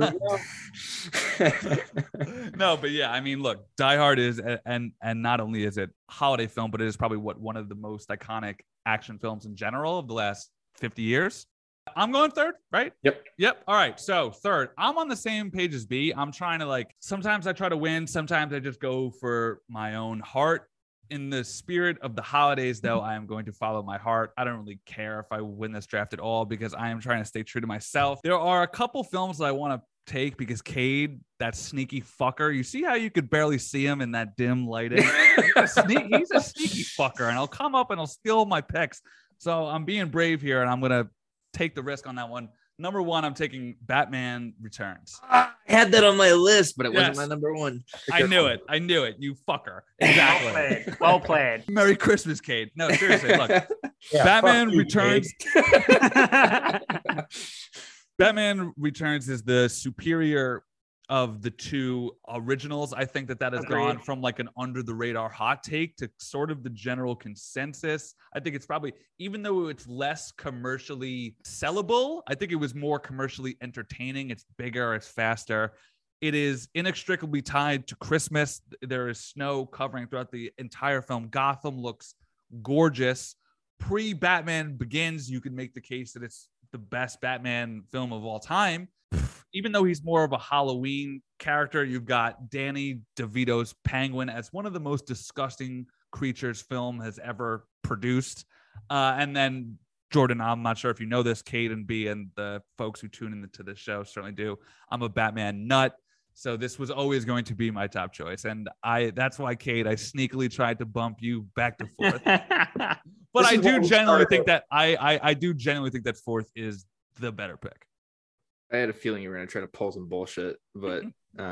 No, but yeah, I mean, look, Die Hard is, and not only is it a holiday film, but it is probably one of the most iconic action films in general of the last 50 years. I'm going third, right? Yep. All right. So third, I'm on the same page as B. I'm trying to sometimes I try to win. Sometimes I just go for my own heart. In the spirit of the holidays, though, I am going to follow my heart. I don't really care if I win this draft at all because I am trying to stay true to myself. There are a couple films that I want to take because Cade, that sneaky fucker, you see how you could barely see him in that dim lighting? He's a sneaky fucker, and he'll come up and he'll steal my picks. So I'm being brave here, and I'm going to take the risk on that one. Number one, I'm taking Batman Returns. I had that on my list, but it wasn't my number one. I knew it. You fucker. Exactly. Well played. Merry Christmas, Cade. No, seriously, look. Batman Returns. Batman Returns is the superior of the two originals. I think that has gone from like an under the radar hot take to sort of the general consensus. I think it's probably, even though it's less commercially sellable, I think it was more commercially entertaining. It's bigger, it's faster. It is inextricably tied to Christmas. There is snow covering throughout the entire film. Gotham looks gorgeous. Pre-Batman Begins, you could make the case that it's the best Batman film of all time. Even though he's more of a Halloween character, you've got Danny DeVito's Penguin as one of the most disgusting creatures film has ever produced. And then Jordan, I'm not sure if you know this, Cade and B and the folks who tune into this show certainly do. I'm a Batman nut. So this was always going to be my top choice. And that's why, Cade, I sneakily tried to bump you back to fourth. But I do genuinely think that I do genuinely think that fourth is the better pick. I had a feeling you were going to try to pull some bullshit, but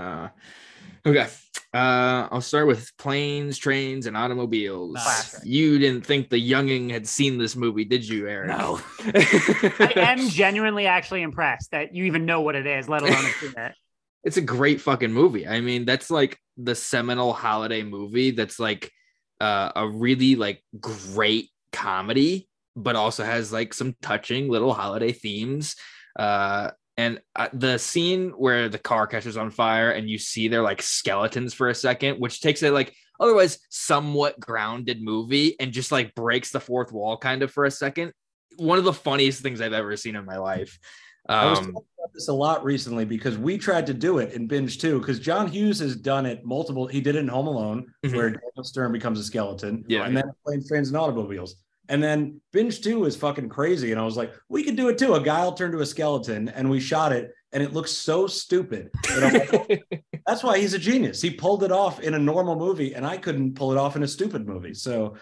okay. I'll start with Planes, Trains, and Automobiles. Classic. You didn't think the younging had seen this movie, did you, Aaron? No. I am genuinely actually impressed that you even know what it is, let alone have seen it. It's a great fucking movie. I mean, that's like the seminal holiday movie that's like a really like great comedy, but also has like some touching little holiday themes. And the scene where the car catches on fire and you see they're like skeletons for a second, which takes a like otherwise somewhat grounded movie and just like breaks the fourth wall kind of for a second. One of the funniest things I've ever seen in my life. I was talking about this a lot recently because we tried to do it in Binge 2 because John Hughes has done it multiple. He did it in Home Alone where Daniel Stern becomes a skeleton. Yeah. And then Planes, Trains, and Automobiles. And then Binge 2 is fucking crazy. And I was like, we could do it too. A guy will turn to a skeleton, and we shot it, and it looks so stupid. That's why he's a genius. He pulled it off in a normal movie, and I couldn't pull it off in a stupid movie. So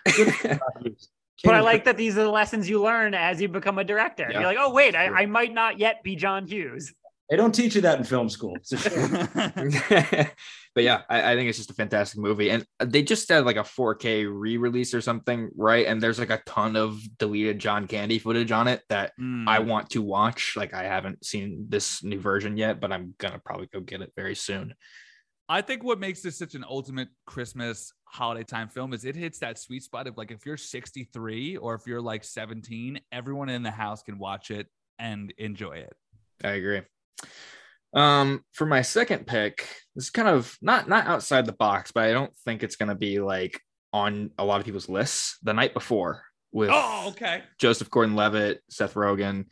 But I like that these are the lessons you learn as you become a director. Yeah. You're like, oh, wait, I might not yet be John Hughes. They don't teach you that in film school. It's a shame. But yeah, I think it's just a fantastic movie. And they just had like a 4K re-release or something, right? And there's like a ton of deleted John Candy footage on it that I want to watch. Like I haven't seen this new version yet, but I'm going to probably go get it very soon. I think what makes this such an ultimate Christmas holiday time film is it hits that sweet spot of like if you're 63 or if you're like 17, everyone in the house can watch it and enjoy it. I agree. For my second pick, this is kind of not outside the box, but I don't think it's going to be like on a lot of people's lists. The Night Before with Joseph Gordon-Levitt, Seth Rogen.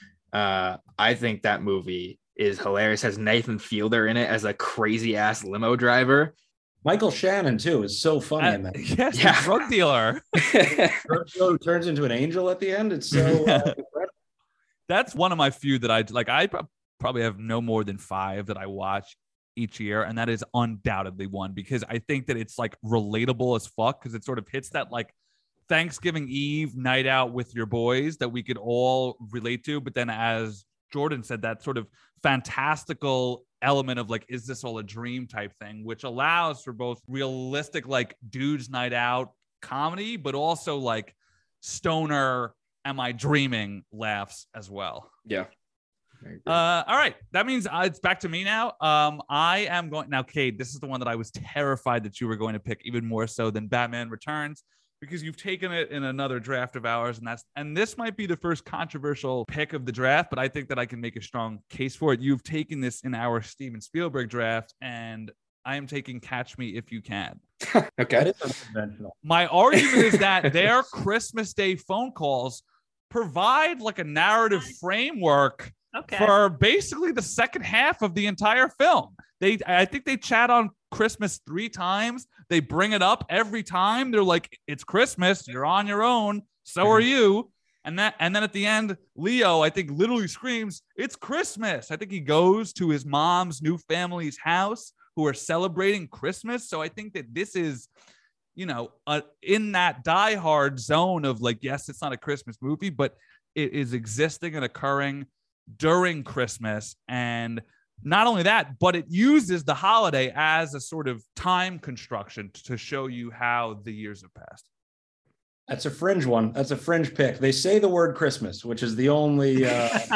I think that movie is hilarious. Has Nathan Fielder in it as a crazy ass limo driver. Michael Shannon too is so funny in that. Yes, yeah. Drug dealer who turns into an angel at the end. It's so incredible. That's one of my few that I like. I probably have no more than 5 that I watch each year, and that is undoubtedly one because I think that it's like relatable as fuck because it sort of hits that like Thanksgiving Eve night out with your boys that we could all relate to. But then, as Jordan said, that sort of fantastical element of like, is this all a dream type thing, which allows for both realistic like dudes night out comedy, but also like stoner am I dreaming laughs as well. Yeah. All right. That means it's back to me now. I am going now, Cade, this is the one that I was terrified that you were going to pick even more so than Batman Returns, because you've taken it in another draft of ours, and this might be the first controversial pick of the draft, but I think that I can make a strong case for it. You've taken this in our Steven Spielberg draft, and I am taking Catch Me If You Can. Okay. That is unconventional. My argument is that their Christmas Day phone calls provide like a narrative framework for basically the second half of the entire film. I think they chat on Christmas 3 times. They bring it up every time. They're like, it's Christmas. You're on your own. So are you. And then at the end, Leo, I think, literally screams, it's Christmas. I think he goes to his mom's new family's house who are celebrating Christmas. So I think that this is, in that Die Hard zone of like, yes, it's not a Christmas movie, but it is existing and occurring during Christmas. And not only that, but it uses the holiday as a sort of time construction to show you how the years have passed. That's a fringe one. That's a fringe pick. They say the word Christmas, which is the only yes,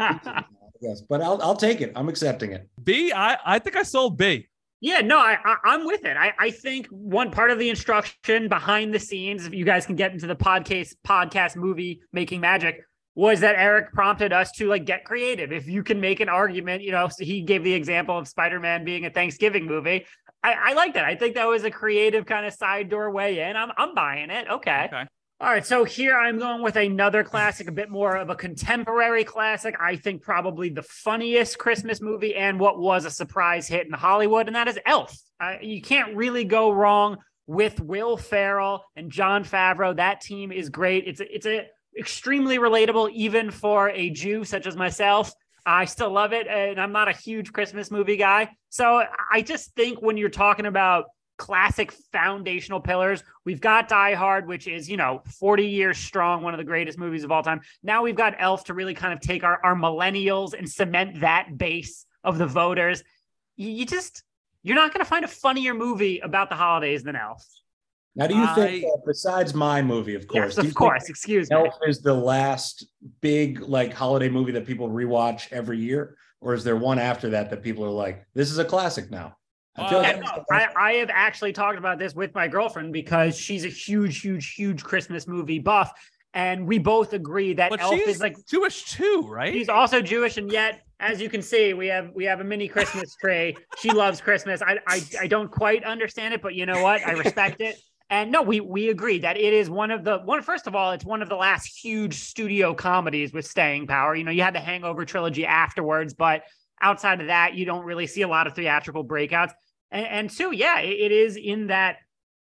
but I'll take it. I'm accepting it. B, I think I sold B. Yeah, no, I'm with it. I think one part of the instruction behind the scenes, if you guys can get into the podcast movie making magic, was that Eric prompted us to like get creative. If you can make an argument, so he gave the example of Spider-Man being a Thanksgiving movie. I like that. I think that was a creative kind of side door way in. I'm buying it. Okay. All right. So here I'm going with another classic, a bit more of a contemporary classic. I think probably the funniest Christmas movie and what was a surprise hit in Hollywood, and that is Elf. You can't really go wrong with Will Ferrell and Jon Favreau. That team is great. It's a extremely relatable, even for a Jew such as myself. I still love it, and I'm not a huge Christmas movie guy. So I just think when you're talking about classic foundational pillars, we've got Die Hard, which is, 40 years strong, one of the greatest movies of all time. Now we've got Elf to really kind of take our millennials and cement that base of the voters. You're not going to find a funnier movie about the holidays than Elf. Now, do you think, besides my movie, of course, yes, of course, excuse me, Elf is the last big holiday movie that people rewatch every year, or is there one after that people are like, this is a classic now? I feel I have actually talked about this with my girlfriend because she's a huge Christmas movie buff, and we both agree that Elf is like Jewish too, right? She's also Jewish, and yet, as you can see, we have a mini Christmas tree. She loves Christmas. I don't quite understand it, but you know what? I respect it. And no, we agree that it is first of all, it's one of the last huge studio comedies with staying power. You had the Hangover trilogy afterwards, but outside of that, you don't really see a lot of theatrical breakouts. And two, yeah, it is in that,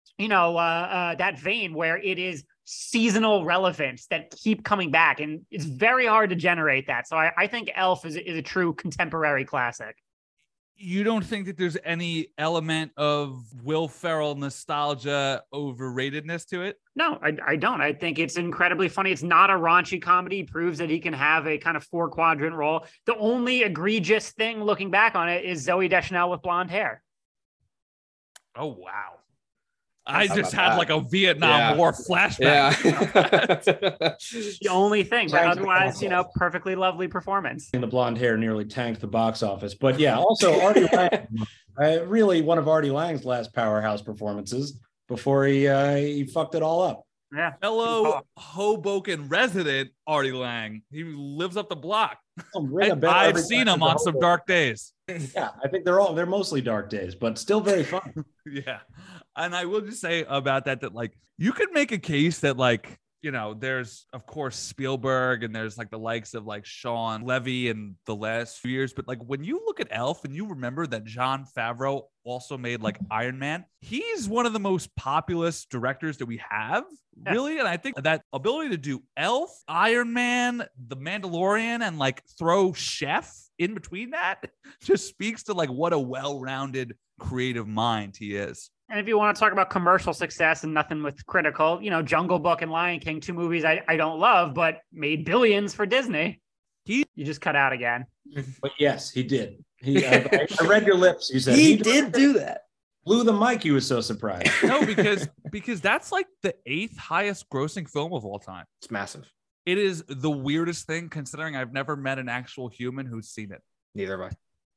that vein where it is seasonal relevance that keep coming back. And it's very hard to generate that. So I think Elf is a true contemporary classic. You don't think that there's any element of Will Ferrell nostalgia overratedness to it? No, I don't. I think it's incredibly funny. It's not a raunchy comedy. It proves that he can have a kind of 4-quadrant role. The only egregious thing looking back on it is Zooey Deschanel with blonde hair. Oh, wow. I just had like a Vietnam War flashback. Yeah. The only thing, but otherwise, perfectly lovely performance. And the blonde hair nearly tanked the box office. But yeah, also Artie Lang, really one of Artie Lang's last powerhouse performances before he fucked it all up. Yeah. Fellow Hoboken resident Artie Lang. He lives up the block. I've seen him on some dark days. Yeah, I think they're mostly dark days, but still very fun. Yeah. And I will just say about that you could make a case that there's of course Spielberg and there's the likes of Sean Levy in the last few years. But when you look at Elf and you remember that Jon Favreau also made Iron Man, he's one of the most populous directors that we have, really. And I think that ability to do Elf, Iron Man, The Mandalorian, and throw Chef in between that just speaks to what a well-rounded creative mind he is. And if you want to talk about commercial success and nothing with critical, Jungle Book and Lion King, 2 movies I don't love, but made billions for Disney. You just cut out again. But yes, he did. I read your lips. You said he did do that. Blew the mic. You was so surprised. No, because that's the 8th highest grossing film of all time. It's massive. It is the weirdest thing considering I've never met an actual human who's seen it. Neither have I.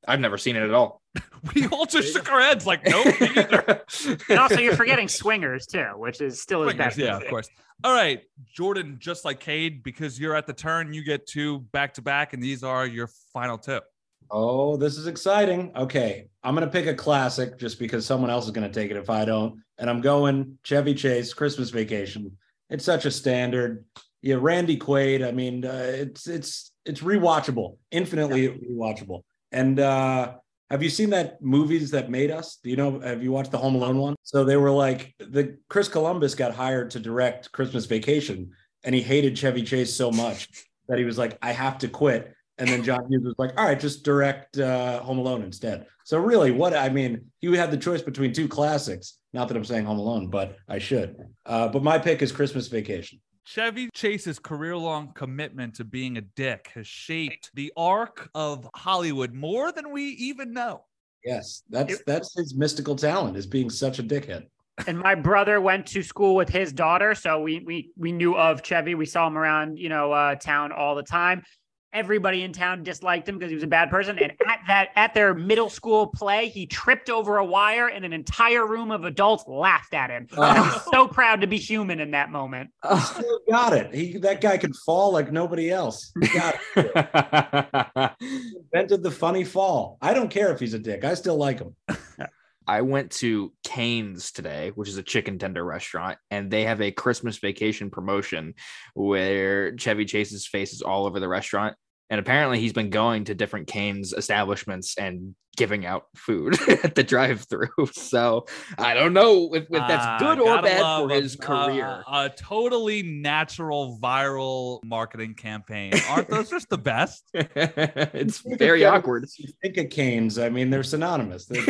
I've never seen it at all. We all just shook our heads like, nope, me either. And also, you're forgetting Swingers too, which is still his best. Yeah, of course. All right, Jordan, just like Cade, because you're at the turn, you get 2 back-to-back, and these are your final tip. Oh, this is exciting. Okay, I'm going to pick a classic just because someone else is going to take it if I don't. And I'm going Chevy Chase, Christmas Vacation. It's such a standard. Yeah, Randy Quaid. I mean, it's rewatchable, infinitely rewatchable. And have you seen that Movies That Made Us? Do you know? Have you watched the Home Alone one? So they were like, Chris Columbus got hired to direct Christmas Vacation, and he hated Chevy Chase so much that he was like, I have to quit. And then John Hughes was like, all right, just direct Home Alone instead. So really, you had the choice between 2 classics. Not that I'm saying Home Alone, but I should. But my pick is Christmas Vacation. Chevy Chase's career-long commitment to being a dick has shaped the arc of Hollywood more than we even know. Yes, that's his mystical talent, is being such a dickhead. And my brother went to school with his daughter, so we knew of Chevy. We saw him around, town all the time. Everybody in town disliked him because he was a bad person. And at their middle school play, he tripped over a wire and an entire room of adults laughed at him. And I was so proud to be human in that moment. He still got it. That guy could fall like nobody else. He got it. He invented the funny fall. I don't care if he's a dick. I still like him. I went to Cane's today, which is a chicken tender restaurant, and they have a Christmas Vacation promotion where Chevy Chase's face is all over the restaurant. And apparently he's been going to different Cane's establishments and giving out food at the drive-thru. So I don't know if that's good or bad for his career. A totally natural viral marketing campaign. Aren't those just the best? It's very awkward. You think of Cane's. I mean, they're synonymous. This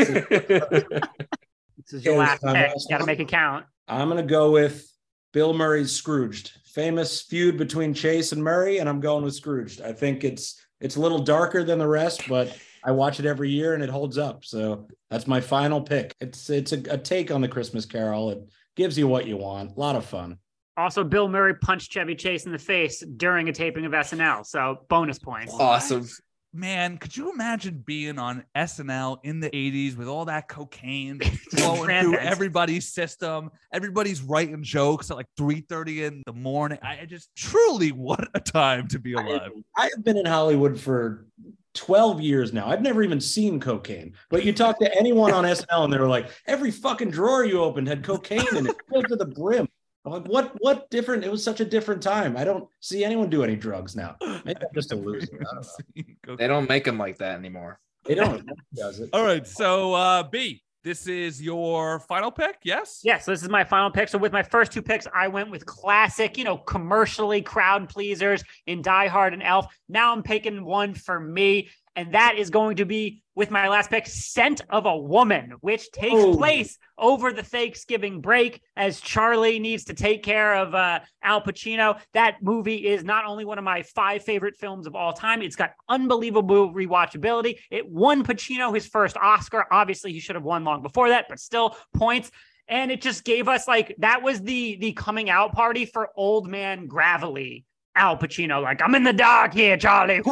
is your last pick. Got to make it count. I'm going to go with Bill Murray's Scrooged. Famous feud between Chase and Murray, and I'm going with Scrooged. I think it's a little darker than the rest, but I watch it every year and it holds up. So that's my final pick. It's a take on the Christmas Carol. It gives you what you want. A lot of fun. Also, Bill Murray punched Chevy Chase in the face during a taping of SNL. So bonus points. Awesome. Man, could you imagine being on SNL in the 80s with all that cocaine flowing through everybody's system? Everybody's writing jokes at like 3:30 in the morning. I just truly, what a time to be alive. I have been in Hollywood for 12 years now. I've never even seen cocaine, but you talk to anyone on SNL and they were like, every fucking drawer you opened had cocaine in it, filled to the brim. I'm like, what different? It was such a different time. I don't see anyone do any drugs now. Maybe I'm just a loser. I don't know. They don't make them like that anymore. They don't. Does it? All right. So, B, this is your final pick. Yes. Yes. This is my final pick. So with my first 2 picks, I went with classic, commercially crowd pleasers in Die Hard and Elf. Now I'm picking one for me. And that is going to be, with my last pick, Scent of a Woman, which takes place over the Thanksgiving break as Charlie needs to take care of Al Pacino. That movie is not only one of my 5 favorite films of all time, it's got unbelievable rewatchability. It won Pacino his first Oscar. Obviously, he should have won long before that, but still points. And it just gave us that was the coming out party for old man Gravelly. Al Pacino, I'm in the dark here, Charlie.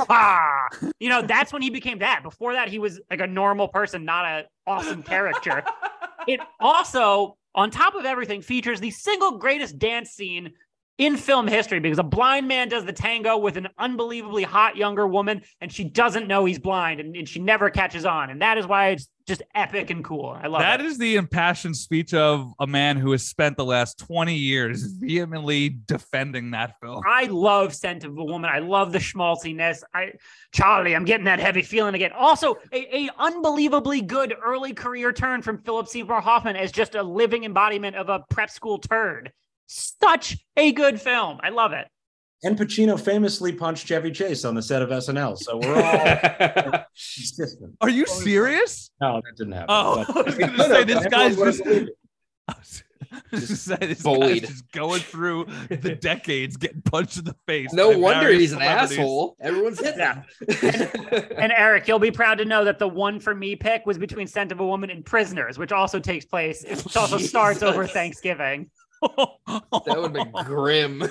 That's when he became that. Before that, he was like a normal person, not an awesome character. It also, on top of everything, features the single greatest dance scene in film history because a blind man does the tango with an unbelievably hot younger woman, and she doesn't know he's blind, and she never catches on. And that is why it's just epic and cool. I love that. It. Is the impassioned speech of a man who has spent the last 20 years vehemently defending that film. I love Scent of a Woman. I love the schmaltziness. Charlie, I'm getting that heavy feeling again. Also, a unbelievably good early career turn from Philip Seymour Hoffman as just a living embodiment of a prep school turd. Such a good film. I love it. And Pacino famously punched Chevy Chase on the set of SNL. So we're all consistent. Are you serious? No, that didn't happen. Oh, I was going to say, this guy's just going through the decades, getting punched in the face. No wonder he's an asshole. Everyone's hitting him. And Eric, you'll be proud to know that the one for me pick was between Scent of a Woman and Prisoners, which also takes place. It also starts over Thanksgiving. That would have been grim.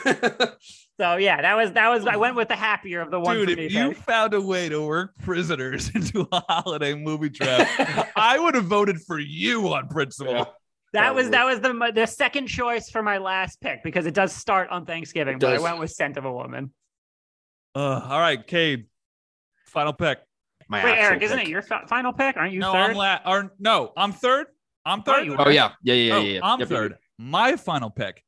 So yeah, that was. I went with the happier of the one. Dude, for me if you pick. found a way to work prisoners into a holiday movie trap, I would have voted for you on principle. Yeah. That was the second choice for my last pick because it does start on Thanksgiving, It but I does. went with Scent of a Woman. All right, Cade, final pick. My Wait, actual Eric, isn't pick. it your final pick? Aren't you No, third? I'm third. I'm Thought third. you Oh yeah. I'm Yep. third. My final pick.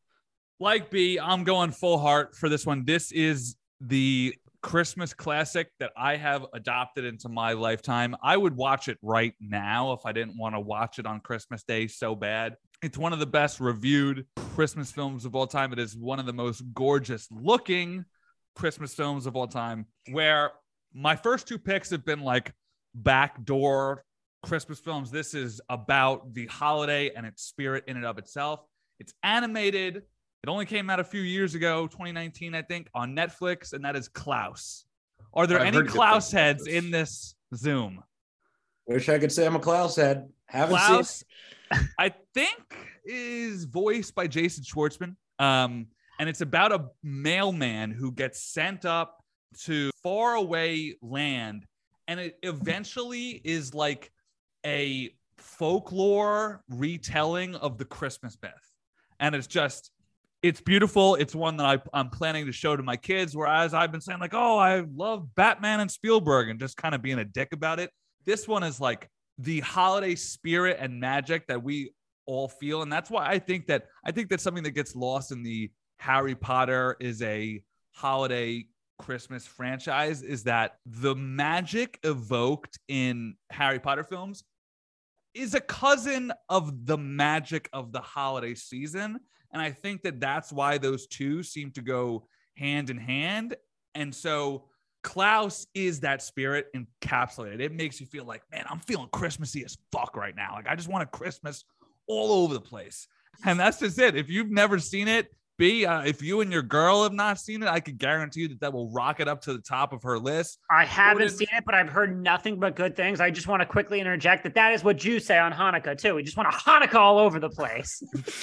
Like B, I'm going full heart for this one. This is the Christmas classic that I have adopted into my lifetime. I would watch it right now if I didn't want to watch it on Christmas Day so bad. It's one of the best reviewed Christmas films of all time. It is one of the most gorgeous looking Christmas films of all time, where my first two picks have been like backdoor Christmas films. This is about the holiday and its spirit in and of itself. It's animated. It only came out a few years ago, 2019, I think, on Netflix, and that is Klaus. Are there I've any heard good Klaus things about heads this. in this Zoom? Wish I could say I'm a Klaus head. Haven't seen. Klaus, I think, is voiced by Jason Schwartzman. And it's about a mailman who gets sent up to faraway land. And it eventually is like a folklore retelling of the Christmas myth. And it's beautiful. It's one that I'm planning to show to my kids, whereas I've been saying like, oh, I love Batman and Spielberg and just kind of being a dick about it. This one is like the holiday spirit and magic that we all feel. And that's why I think that's something that gets lost in the Harry Potter is a holiday Christmas franchise, is that the magic evoked in Harry Potter films is a cousin of the magic of the holiday season. And I think that that's why those two seem to go hand in hand. And so Klaus is that spirit encapsulated. It makes you feel like, man, I'm feeling Christmassy as fuck right now. Like I just want a Christmas all over the place. And that's just it. If you've never seen it, B, if you and your girl have not seen it, I could guarantee you that will rocket up to the top of her list. I haven't seen it, but I've heard nothing but good things. I just want to quickly interject that is what Jews say on Hanukkah too. We just want a Hanukkah all over the place.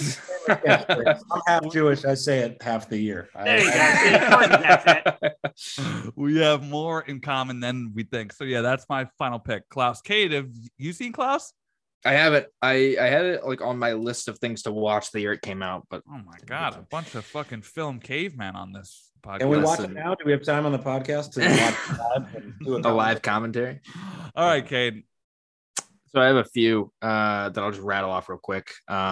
I'm half Jewish. I say it half the year. There you go. See, of course that's it. We have more in common than we think. So yeah, that's my final pick. Klaus. Cade, have you seen Klaus? I haven't. I had it like on my list of things to watch the year it came out, but Oh my God, a bunch of fucking film caveman on this podcast. Can we watch it now? Do we have time on the podcast to watch it live and do a live commentary. All right, Cade. So I have a few that I'll just rattle off real quick.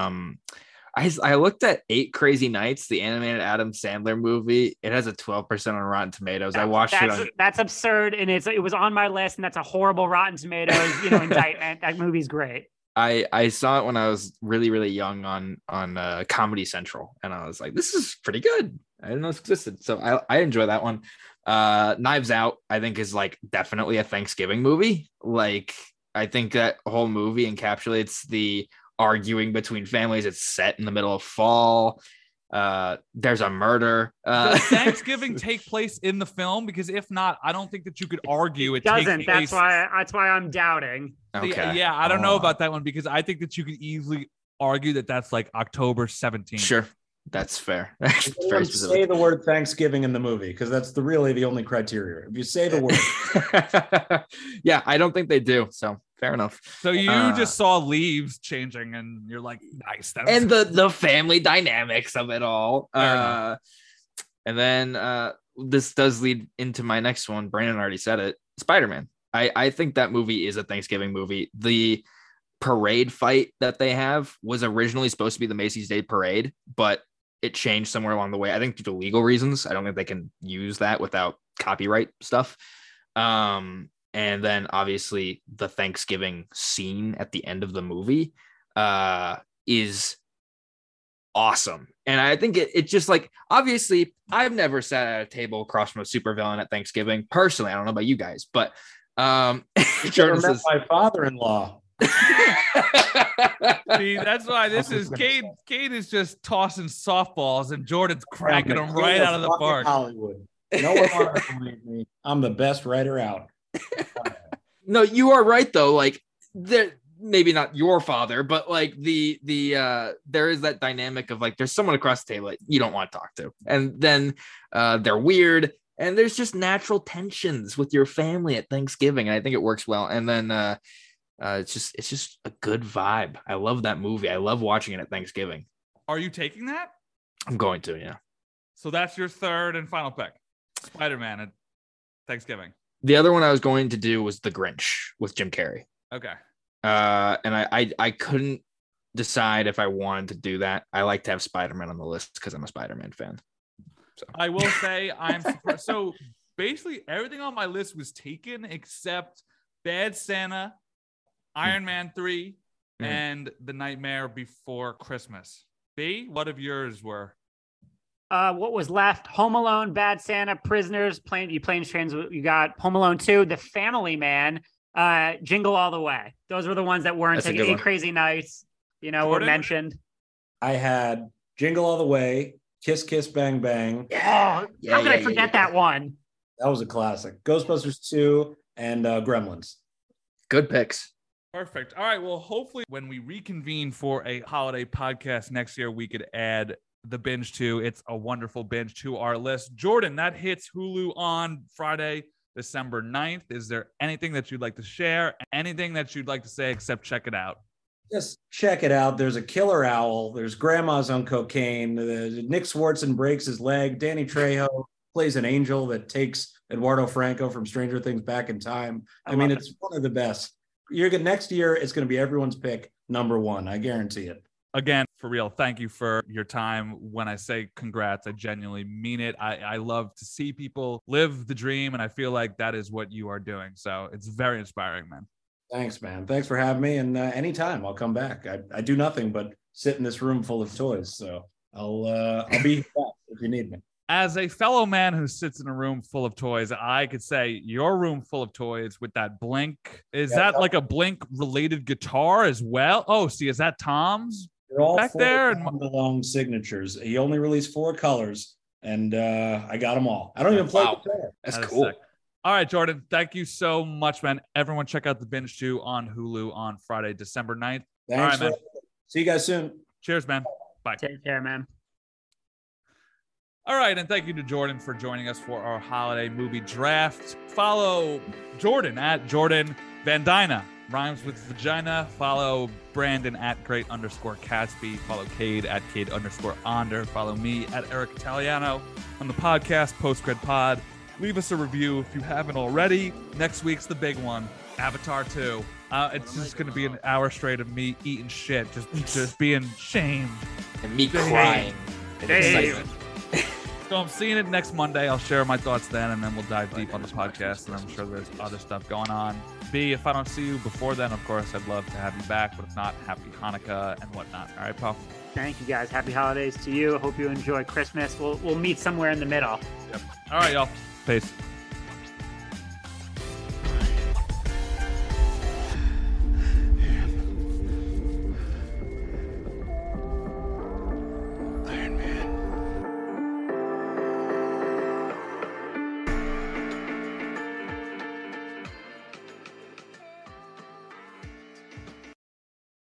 I looked at 8 Crazy Nights, the animated Adam Sandler movie. It has a 12% on Rotten Tomatoes. I watched it. That's absurd, and it was on my list, and that's a horrible Rotten Tomatoes indictment. That movie's great. I saw it when I was really, really young on Comedy Central, and I was like, this is pretty good. I didn't know it existed. So I enjoy that one. Knives Out, I think, is like definitely a Thanksgiving movie. Like, I think that whole movie encapsulates the arguing between families. It's set in the middle of fall. There's a murder. Does Thanksgiving take place in the film? Because if not, I don't think that you could argue it doesn't. takes place. That's why I'm doubting. Okay. Yeah, I don't know about that one because I think that you could easily argue that that's like October 17th. Sure. That's fair. Very say the word Thanksgiving in the movie because that's really the only criteria. If you say the word, yeah, I don't think they do. So fair enough. So you just saw leaves changing, and you're like, nice. And the family dynamics of it all. And then this does lead into my next one. Brandon already said it. Spider-Man. I think that movie is a Thanksgiving movie. The parade fight that they have was originally supposed to be the Macy's Day Parade, but it changed somewhere along the way. I think due to legal reasons. I don't think they can use that without copyright stuff. And then obviously the Thanksgiving scene at the end of the movie is awesome. And I think it just like, obviously I've never sat at a table across from a supervillain at Thanksgiving. Personally, I don't know about you guys, but Jordan says, my father-in-law. See, that's why this is Cade. Cade is just tossing softballs, and Jordan's cracking them right out of the park. Hollywood. No one wants to believe me. I'm the best writer out. No, you are right though. Like maybe not your father, but like the there is that dynamic of like there's someone across the table that you don't want to talk to, and then they're weird, and there's just natural tensions with your family at Thanksgiving, and I think it works well. And then it's just a good vibe. I love that movie. I love watching it at Thanksgiving. Are you taking that? I'm going to, yeah. So that's your third and final pick, Spider-Man at Thanksgiving. The other one I was going to do was The Grinch with Jim Carrey. Okay. And I couldn't decide if I wanted to do that. I like to have Spider-Man on the list because I'm a Spider-Man fan. So I will say I'm surprised. So basically everything on my list was taken except Bad Santa, Iron Man 3, and The Nightmare Before Christmas. B, what of yours were? What was left? Home Alone, Bad Santa, Prisoners, Planes, Trains. You got Home Alone 2, The Family Man, Jingle All the Way. Those were the ones that weren't taking. Eight Crazy Nights, were mentioned. I had Jingle All the Way, Kiss Kiss Bang Bang. How could I forget that one? That was a classic. Ghostbusters 2 and Gremlins. Good picks. Perfect. All right. Well, hopefully when we reconvene for a holiday podcast next year, we could add The Binge 2. It's a Wonderful Binge to our list. Jordan, that hits Hulu on Friday, December 9th. Is there anything that you'd like to share? Anything that you'd like to say except check it out? Just check it out. There's a killer owl. There's grandmas on cocaine. Nick Swartzen breaks his leg. Danny Trejo plays an angel that takes Eduardo Franco from Stranger Things back in time. I mean, it's one of the best. Next year, it's going to be everyone's pick number one. I guarantee it. Again, for real, thank you for your time. When I say congrats, I genuinely mean it. I love to see people live the dream, and I feel like that is what you are doing. So it's very inspiring, man. Thanks, man. Thanks for having me. And anytime I'll come back. I do nothing but sit in this room full of toys. So I'll be back if you need me. As a fellow man who sits in a room full of toys, I could say your room full of toys with that Blink. Is that like a Blink related guitar as well? Oh, see, is that Tom's? They're all back there and long signatures. He only released 4 colors, and I got them all. I don't even play guitar. That's cool. Sick. All right, Jordan, thank you so much, man. Everyone check out The Binge 2 on Hulu on Friday, December 9th. Thanks. All right, man. See you guys soon. Cheers, man. Bye. Take care, man. All right, and thank you to Jordan for joining us for our holiday movie draft. Follow Jordan at Jordan Van Dyna, rhymes with vagina. Follow Brandon at great_Catsby. Follow Cade at Cade_Onder. Follow me at Eric Italiano on the podcast, Postgrid Pod. Leave us a review if you haven't already. Next week's the big one, Avatar 2. It's just going to be an hour straight of me eating shit, just being shamed. And me crying. Dave. So I'm seeing it next Monday. I'll share my thoughts then, and then we'll dive deep on the podcast, and I'm sure there's other stuff going on. B, if I don't see you before then, of course, I'd love to have you back, but if not, happy Hanukkah and whatnot. All right, Paul? Thank you, guys. Happy holidays to you. Hope you enjoy Christmas. We'll meet somewhere in the middle. Yep. All right, y'all. Peace.